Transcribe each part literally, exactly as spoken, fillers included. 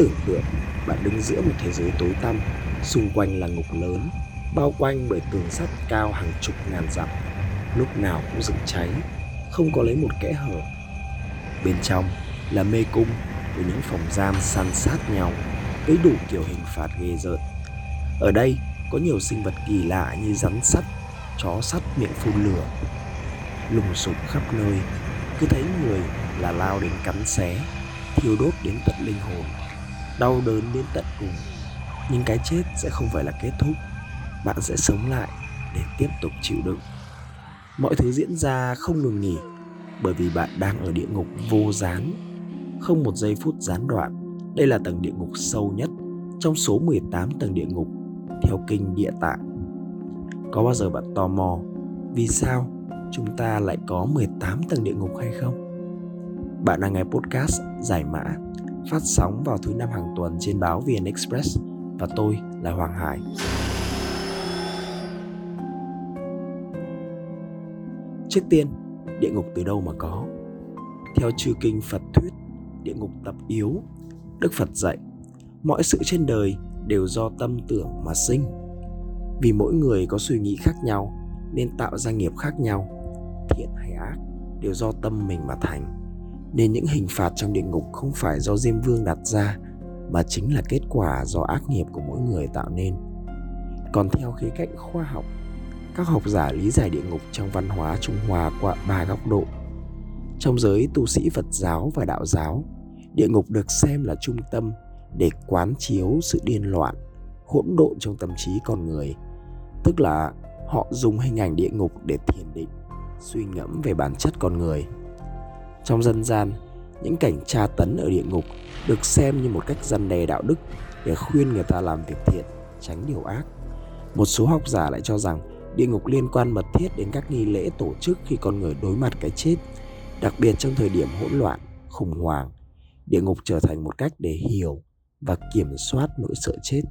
tưởng tượng bạn đứng giữa một thế giới tối tăm, xung quanh là ngục lớn, bao quanh bởi tường sắt cao hàng chục ngàn dặm, lúc nào cũng rực cháy, không có lấy một kẽ hở. Bên trong là mê cung với những phòng giam san sát nhau, với đủ kiểu hình phạt ghê rợn. Ở đây có nhiều sinh vật kỳ lạ như rắn sắt, chó sắt miệng phun lửa, lùng sục khắp nơi, cứ thấy người là lao đến cắn xé, thiêu đốt đến tận linh hồn, đau đớn đến tận cùng. Nhưng cái chết sẽ không phải là kết thúc, bạn sẽ sống lại để tiếp tục chịu đựng. Mọi thứ diễn ra không ngừng nghỉ, bởi vì bạn đang ở địa ngục vô gián, không một giây phút gián đoạn. Đây là tầng địa ngục sâu nhất trong số mười tám tầng địa ngục theo kinh Địa Tạng. Có bao giờ bạn tò mò vì sao chúng ta lại có mười tám tầng địa ngục hay không? Bạn đang nghe podcast Giải Mã, phát sóng vào thứ năm hàng tuần trên báo vê en Express, và tôi là Hoàng Hải. Trước tiên, địa ngục từ đâu mà có? Theo chư kinh Phật thuyết, địa ngục tập yếu. Đức Phật dạy, mọi sự trên đời đều do tâm tưởng mà sinh. Vì mỗi người có suy nghĩ khác nhau nên tạo ra nghiệp khác nhau. Thiện hay ác đều do tâm mình mà thành. Nên những hình phạt trong địa ngục không phải do Diêm Vương đặt ra, mà chính là kết quả do ác nghiệp của mỗi người tạo nên. Còn theo khía cạnh khoa học, các học giả lý giải địa ngục trong văn hóa Trung Hoa qua ba góc độ. Trong giới tu sĩ Phật giáo và Đạo giáo, địa ngục được xem là trung tâm để quán chiếu sự điên loạn, hỗn độn trong tâm trí con người. Tức là họ dùng hình ảnh địa ngục để thiền định, suy ngẫm về bản chất con người. Trong dân gian, những cảnh tra tấn ở địa ngục được xem như một cách răn đe đạo đức để khuyên người ta làm việc thiện, tránh điều ác. Một số học giả lại cho rằng địa ngục liên quan mật thiết đến các nghi lễ tổ chức khi con người đối mặt cái chết, đặc biệt trong thời điểm hỗn loạn, khủng hoảng. Địa ngục trở thành một cách để hiểu và kiểm soát nỗi sợ chết.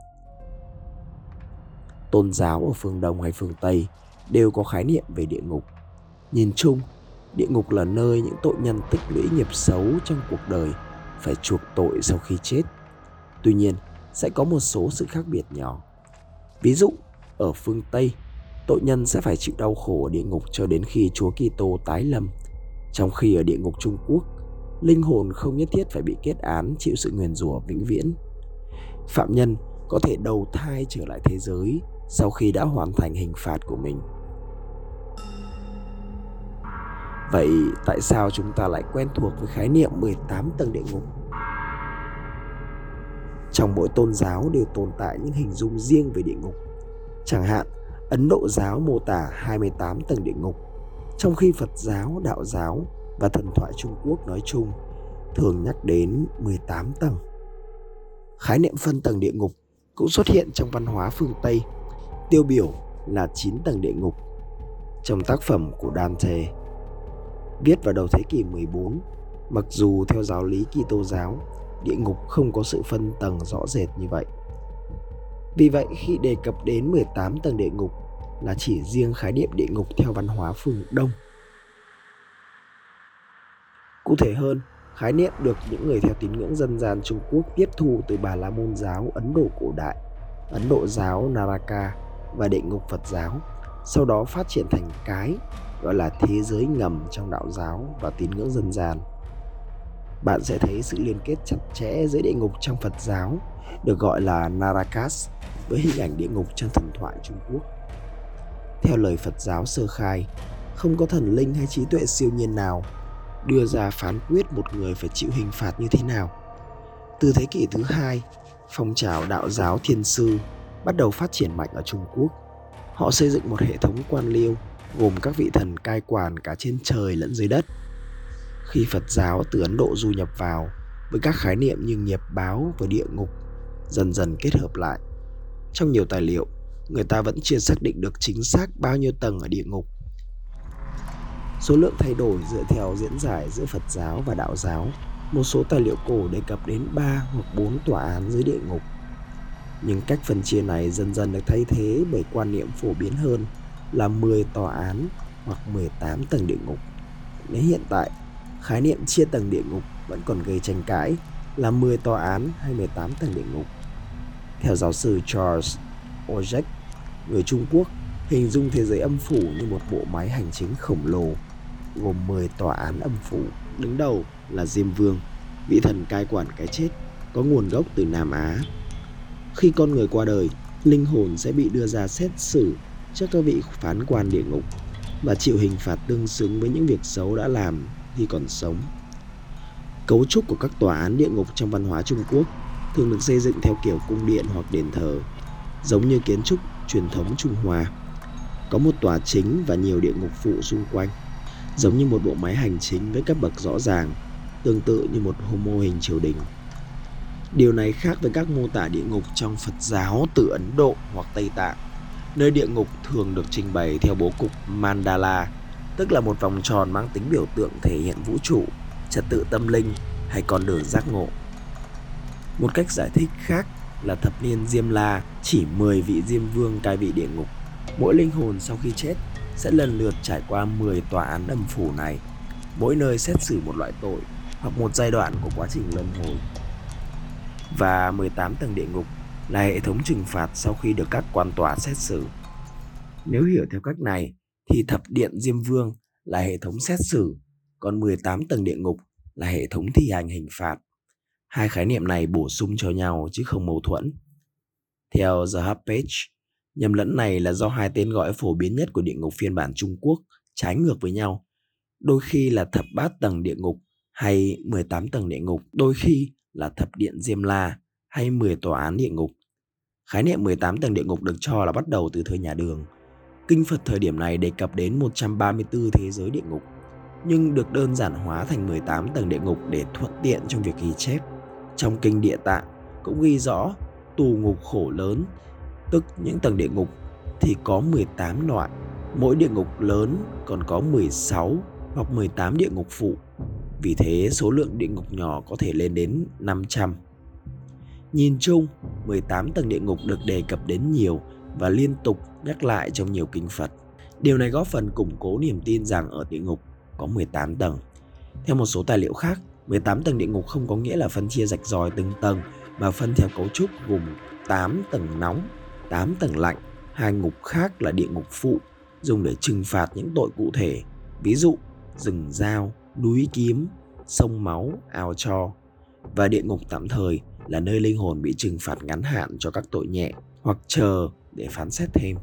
Tôn giáo ở phương Đông hay phương Tây đều có khái niệm về địa ngục. Nhìn chung, địa ngục là nơi những tội nhân tích lũy nghiệp xấu trong cuộc đời phải chuộc tội sau khi chết. Tuy nhiên, sẽ có một số sự khác biệt nhỏ. Ví dụ, ở phương Tây, tội nhân sẽ phải chịu đau khổ ở địa ngục cho đến khi Chúa Kitô tái lâm. Trong khi ở địa ngục Trung Quốc, linh hồn không nhất thiết phải bị kết án chịu sự nguyền rủa vĩnh viễn. Phạm nhân có thể đầu thai trở lại thế giới sau khi đã hoàn thành hình phạt của mình. Vậy tại sao chúng ta lại quen thuộc với khái niệm mười tám tầng địa ngục? Trong mỗi tôn giáo đều tồn tại những hình dung riêng về địa ngục. Chẳng hạn, Ấn Độ giáo mô tả hai mươi tám tầng địa ngục, trong khi Phật giáo, Đạo giáo và thần thoại Trung Quốc nói chung thường nhắc đến mười tám tầng. Khái niệm phân tầng địa ngục cũng xuất hiện trong văn hóa phương Tây, tiêu biểu là chín tầng địa ngục trong tác phẩm của Dante, viết vào đầu thế kỷ mười bốn. Mặc dù theo giáo lý Kitô giáo, địa ngục không có sự phân tầng rõ rệt như vậy. Vì vậy, khi đề cập đến mười tám tầng địa ngục là chỉ riêng khái niệm địa ngục theo văn hóa phương Đông. Cụ thể hơn, khái niệm được những người theo tín ngưỡng dân gian Trung Quốc tiếp thu từ Bà La Môn giáo Ấn Độ cổ đại, Ấn Độ giáo Naraka và địa ngục Phật giáo, sau đó phát triển thành cái gọi là thế giới ngầm trong đạo giáo và tín ngưỡng dân gian. Bạn sẽ thấy sự liên kết chặt chẽ giữa địa ngục trong Phật giáo, được gọi là Narakas, với hình ảnh địa ngục trong thần thoại Trung Quốc. Theo lời Phật giáo sơ khai, không có thần linh hay trí tuệ siêu nhiên nào đưa ra phán quyết một người phải chịu hình phạt như thế nào. Từ thế kỷ thứ hai, phong trào đạo giáo Thiên sư bắt đầu phát triển mạnh ở Trung Quốc. Họ xây dựng một hệ thống quan liêu gồm các vị thần cai quản cả trên trời lẫn dưới đất. Khi Phật giáo từ Ấn Độ du nhập vào với các khái niệm như nghiệp báo và địa ngục dần dần kết hợp lại, trong nhiều tài liệu, người ta vẫn chưa xác định được chính xác bao nhiêu tầng ở địa ngục. Số lượng thay đổi dựa theo diễn giải giữa Phật giáo và Đạo giáo. Một số tài liệu cổ đề cập đến ba hoặc bốn tòa án dưới địa ngục. Nhưng cách phân chia này dần dần được thay thế bởi quan niệm phổ biến hơn là mười tòa án hoặc mười tám tầng địa ngục. Đến hiện tại, khái niệm chia tầng địa ngục vẫn còn gây tranh cãi là mười tòa án hay mười tám tầng địa ngục. Theo giáo sư Charles Ojek, người Trung Quốc hình dung thế giới âm phủ như một bộ máy hành chính khổng lồ gồm mười tòa án âm phủ. Đứng đầu là Diêm Vương, vị thần cai quản cái chết, có nguồn gốc từ Nam Á. Khi con người qua đời, linh hồn sẽ bị đưa ra xét xử trước các vị phán quan địa ngục và chịu hình phạt tương xứng với những việc xấu đã làm khi còn sống. Cấu trúc của các tòa án địa ngục trong văn hóa Trung Quốc thường được xây dựng theo kiểu cung điện hoặc đền thờ, giống như kiến trúc truyền thống Trung Hoa. Có một tòa chính và nhiều địa ngục phụ xung quanh, giống như một bộ máy hành chính với cấp bậc rõ ràng, tương tự như một mô hình triều đình. Điều này khác với các mô tả địa ngục trong Phật giáo từ Ấn Độ hoặc Tây Tạng, nơi địa ngục thường được trình bày theo bố cục mandala, tức là một vòng tròn mang tính biểu tượng thể hiện vũ trụ, trật tự tâm linh hay con đường giác ngộ. Một cách giải thích khác là thập niên Diêm La chỉ mười vị Diêm Vương cai vị địa ngục. Mỗi linh hồn sau khi chết sẽ lần lượt trải qua mười tòa án âm phủ này, mỗi nơi xét xử một loại tội hoặc một giai đoạn của quá trình luân hồi. Và mười tám tầng địa ngục là hệ thống trừng phạt sau khi được các quan tòa xét xử. Nếu hiểu theo cách này thì thập điện Diêm Vương là hệ thống xét xử, còn mười tám tầng địa ngục là hệ thống thi hành hình phạt. Hai khái niệm này bổ sung cho nhau chứ không mâu thuẫn. Theo The Hub Page, nhầm lẫn này là do hai tên gọi phổ biến nhất của địa ngục phiên bản Trung Quốc trái ngược với nhau. Đôi khi là thập bát tầng địa ngục hay mười tám tầng địa ngục, đôi khi là thập điện Diêm La hay mười tòa án địa ngục. Khái niệm mười tám tầng địa ngục được cho là bắt đầu từ thời nhà Đường. Kinh Phật thời điểm này đề cập đến một trăm ba mươi tư thế giới địa ngục, nhưng được đơn giản hóa thành mười tám tầng địa ngục để thuận tiện trong việc ghi chép. Trong kinh Địa Tạng cũng ghi rõ tù ngục khổ lớn, tức những tầng địa ngục thì có mười tám loại. Mỗi địa ngục lớn còn có mười sáu hoặc mười tám địa ngục phụ. Vì thế số lượng địa ngục nhỏ có thể lên đến năm trăm. Nhìn chung, mười tám tầng địa ngục được đề cập đến nhiều và liên tục nhắc lại trong nhiều kinh Phật. Điều này góp phần củng cố niềm tin rằng ở địa ngục có mười tám tầng. Theo một số tài liệu khác, mười tám tầng địa ngục không có nghĩa là phân chia rạch ròi từng tầng, mà phân theo cấu trúc gồm tám tầng nóng, tám tầng lạnh. Hai ngục khác là địa ngục phụ, dùng để trừng phạt những tội cụ thể, ví dụ rừng dao, núi kiếm, sông máu, ao tro. Và địa ngục tạm thời là nơi linh hồn bị trừng phạt ngắn hạn cho các tội nhẹ hoặc chờ để phán xét thêm.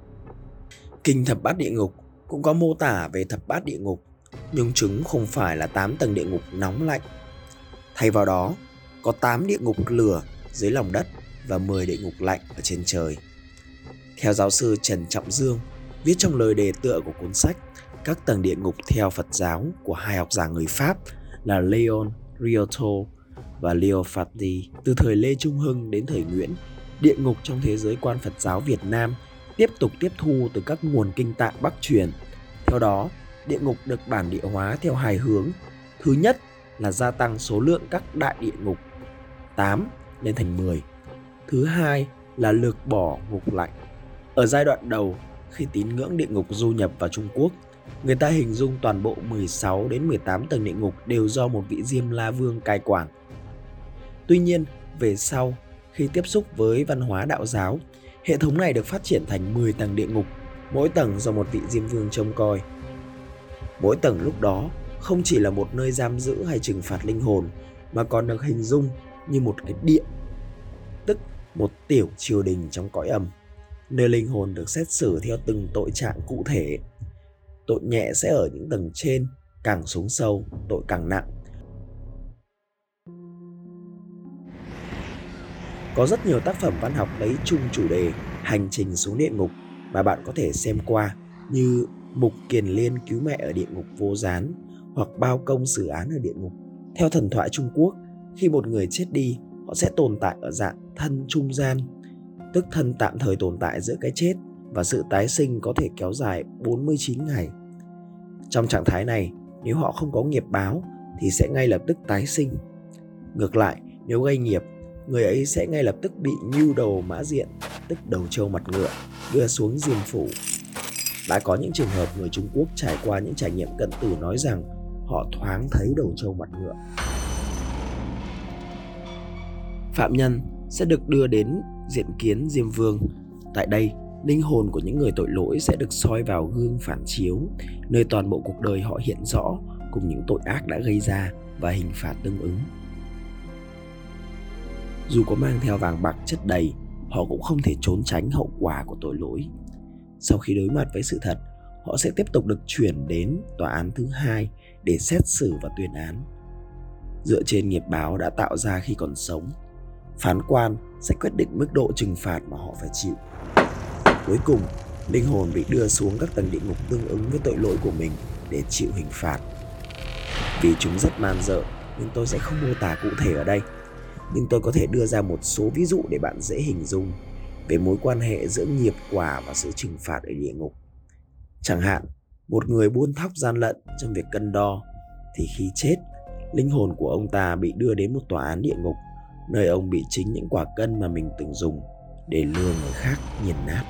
Kinh Thập Bát Địa Ngục cũng có mô tả về thập bát địa ngục, nhưng chúng không phải là tám tầng địa ngục nóng lạnh. Thay vào đó, có tám địa ngục lửa dưới lòng đất và mười địa ngục lạnh ở trên trời. Theo giáo sư Trần Trọng Dương, viết trong lời đề tựa của cuốn sách Các tầng địa ngục theo Phật giáo của hai học giả người Pháp là Leon Riotto và Leo Fati, từ thời Lê Trung Hưng đến thời Nguyễn, địa ngục trong thế giới quan Phật giáo Việt Nam tiếp tục tiếp thu từ các nguồn kinh tạng Bắc truyền. Theo đó, địa ngục được bản địa hóa theo hai hướng. Thứ nhất là gia tăng số lượng các đại địa ngục tám lên thành mười. Thứ hai là lược bỏ ngục lạnh. Ở giai đoạn đầu, khi tín ngưỡng địa ngục du nhập vào Trung Quốc, người ta hình dung toàn bộ mười sáu đến mười tám tầng địa ngục đều do một vị Diêm La Vương cai quản. Tuy nhiên, về sau, khi tiếp xúc với văn hóa đạo giáo, hệ thống này được phát triển thành mười tầng địa ngục, mỗi tầng do một vị Diêm Vương trông coi. Mỗi tầng lúc đó không chỉ là một nơi giam giữ hay trừng phạt linh hồn, mà còn được hình dung như một cái điện, tức một tiểu triều đình trong cõi âm, nơi linh hồn được xét xử theo từng tội trạng cụ thể. Tội nhẹ sẽ ở những tầng trên, càng xuống sâu, tội càng nặng. Có rất nhiều tác phẩm văn học lấy chung chủ đề hành trình xuống địa ngục mà bạn có thể xem qua, như Mục Kiền Liên cứu mẹ ở địa ngục vô gián hoặc Bao Công xử án ở địa ngục. Theo thần thoại Trung Quốc, khi một người chết đi, họ sẽ tồn tại ở dạng thân trung gian, tức thân tạm thời tồn tại giữa cái chết và sự tái sinh có thể kéo dài bốn mươi chín ngày. Trong trạng thái này, nếu họ không có nghiệp báo thì sẽ ngay lập tức tái sinh. Ngược lại, nếu gây nghiệp, người ấy sẽ ngay lập tức bị nhưu đầu mã diện, tức đầu trâu mặt ngựa, đưa xuống diêm phủ. Đã có những trường hợp người Trung Quốc trải qua những trải nghiệm cận tử nói rằng họ thoáng thấy đầu trâu mặt ngựa. Phạm nhân sẽ được đưa đến diện kiến Diêm Vương. Tại đây, linh hồn của những người tội lỗi sẽ được soi vào gương phản chiếu, nơi toàn bộ cuộc đời họ hiện rõ cùng những tội ác đã gây ra và hình phạt tương ứng. Dù có mang theo vàng bạc chất đầy, họ cũng không thể trốn tránh hậu quả của tội lỗi. Sau khi đối mặt với sự thật, họ sẽ tiếp tục được chuyển đến tòa án thứ hai để xét xử và tuyên án. Dựa trên nghiệp báo đã tạo ra khi còn sống, phán quan sẽ quyết định mức độ trừng phạt mà họ phải chịu. Cuối cùng, linh hồn bị đưa xuống các tầng địa ngục tương ứng với tội lỗi của mình để chịu hình phạt. Vì chúng rất man dợ nên tôi sẽ không mô tả cụ thể ở đây, nhưng tôi có thể đưa ra một số ví dụ để bạn dễ hình dung về mối quan hệ giữa nghiệp quả và sự trừng phạt ở địa ngục. Chẳng hạn, một người buôn thóc gian lận trong việc cân đo, thì khi chết, linh hồn của ông ta bị đưa đến một tòa án địa ngục, nơi ông bị chính những quả cân mà mình từng dùng để lừa người khác nghiền nát.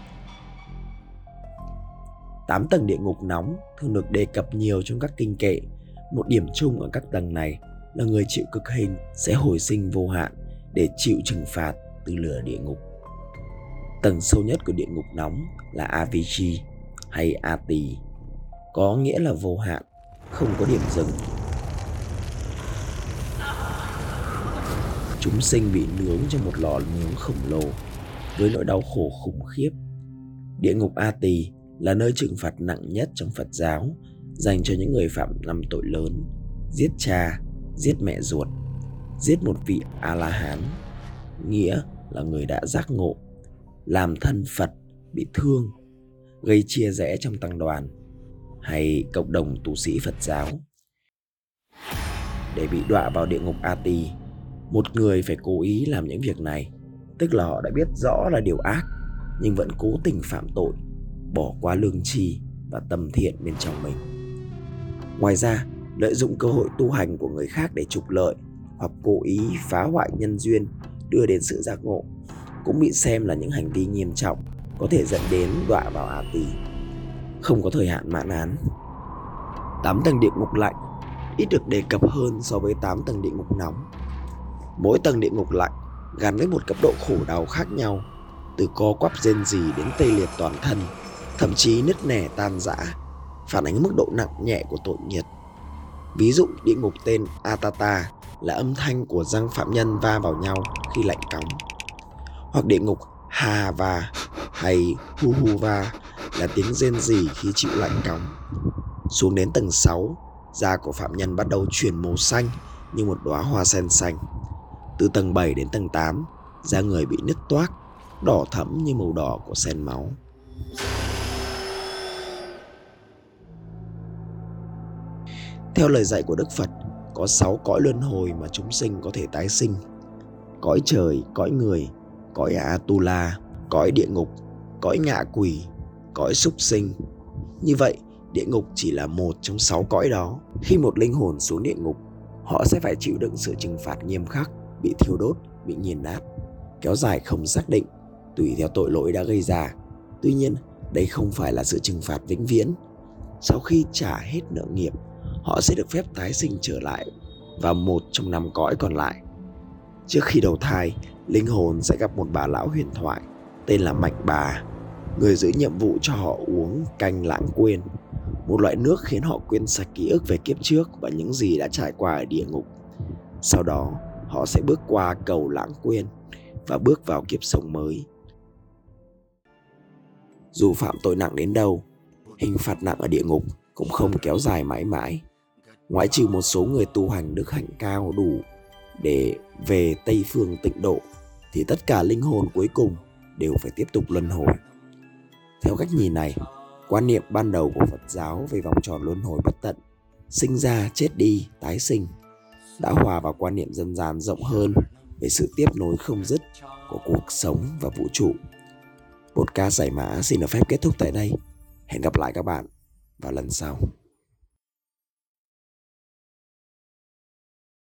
Tám tầng địa ngục nóng thường được đề cập nhiều trong các kinh kệ. Một điểm chung ở các tầng này là người chịu cực hình sẽ hồi sinh vô hạn để chịu trừng phạt từ lửa địa ngục. Tầng sâu nhất của địa ngục nóng là Avicii hay Ati, có nghĩa là vô hạn, không có điểm dừng. Chúng sinh bị nướng trong một lò nướng khổng lồ với nỗi đau khổ khủng khiếp. Địa ngục Ati là nơi trừng phạt nặng nhất trong Phật giáo, dành cho những người phạm năm tội lớn: giết cha, giết mẹ ruột, giết một vị A-la-hán, nghĩa là người đã giác ngộ, làm thân Phật bị thương, gây chia rẽ trong tăng đoàn hay cộng đồng tu sĩ Phật giáo. Để bị đọa vào địa ngục Ati, một người phải cố ý làm những việc này, tức là họ đã biết rõ là điều ác nhưng vẫn cố tình phạm tội, bỏ qua lương tri và tâm thiện bên trong mình. Ngoài ra, lợi dụng cơ hội tu hành của người khác để trục lợi hoặc cố ý phá hoại nhân duyên đưa đến sự giác ngộ cũng bị xem là những hành vi nghiêm trọng, có thể dẫn đến đọa vào Ati, không có thời hạn mãn án. Tám tầng địa ngục lạnh ít được đề cập hơn so với tám tầng địa ngục nóng. Mỗi tầng địa ngục lạnh gắn với một cấp độ khổ đau khác nhau, từ co quắp rên rỉ đến tê liệt toàn thân, thậm chí nứt nẻ tan rã, phản ánh mức độ nặng nhẹ của tội nghiệp. Ví dụ địa ngục tên Atata là âm thanh của răng phạm nhân va vào nhau khi lạnh cóng, hoặc địa ngục Hava hay Huhuva là tiếng rên rỉ khi chịu lạnh cóng. Xuống đến tầng sáu, da của phạm nhân bắt đầu chuyển màu xanh như một đóa hoa sen xanh. Từ tầng bảy đến tầng tám, da người bị nứt toác, đỏ thẫm như màu đỏ của sen máu. Theo lời dạy của Đức Phật, có sáu cõi luân hồi mà chúng sinh có thể tái sinh: cõi trời, cõi người, cõi Atula, cõi địa ngục, cõi ngạ quỷ, cõi súc sinh. Như vậy, địa ngục chỉ là một trong sáu cõi đó. Khi một linh hồn xuống địa ngục, họ sẽ phải chịu đựng sự trừng phạt nghiêm khắc, bị thiêu đốt, bị nghiền nát, kéo dài không xác định, tùy theo tội lỗi đã gây ra. Tuy nhiên, đây không phải là sự trừng phạt vĩnh viễn. Sau khi trả hết nợ nghiệp, họ sẽ được phép tái sinh trở lại vào một trong năm cõi còn lại. Trước khi đầu thai, linh hồn sẽ gặp một bà lão huyền thoại tên là Mạch Bà. Người giữ nhiệm vụ cho họ uống canh lãng quên, một loại nước khiến họ quên sạch ký ức về kiếp trước và những gì đã trải qua ở địa ngục. Sau đó, họ sẽ bước qua cầu lãng quên và bước vào kiếp sống mới. Dù phạm tội nặng đến đâu, hình phạt nặng ở địa ngục cũng không kéo dài mãi mãi. Ngoại trừ một số người tu hành đức hạnh cao đủ để về Tây Phương tịnh độ, thì tất cả linh hồn cuối cùng đều phải tiếp tục luân hồi. Theo cách nhìn này, quan niệm ban đầu của Phật giáo về vòng tròn luân hồi bất tận, sinh ra, chết đi, tái sinh, đã hòa vào quan niệm dân gian rộng hơn về sự tiếp nối không dứt của cuộc sống và vũ trụ. Podcast Giải Mã xin được phép kết thúc tại đây. Hẹn gặp lại các bạn vào lần sau.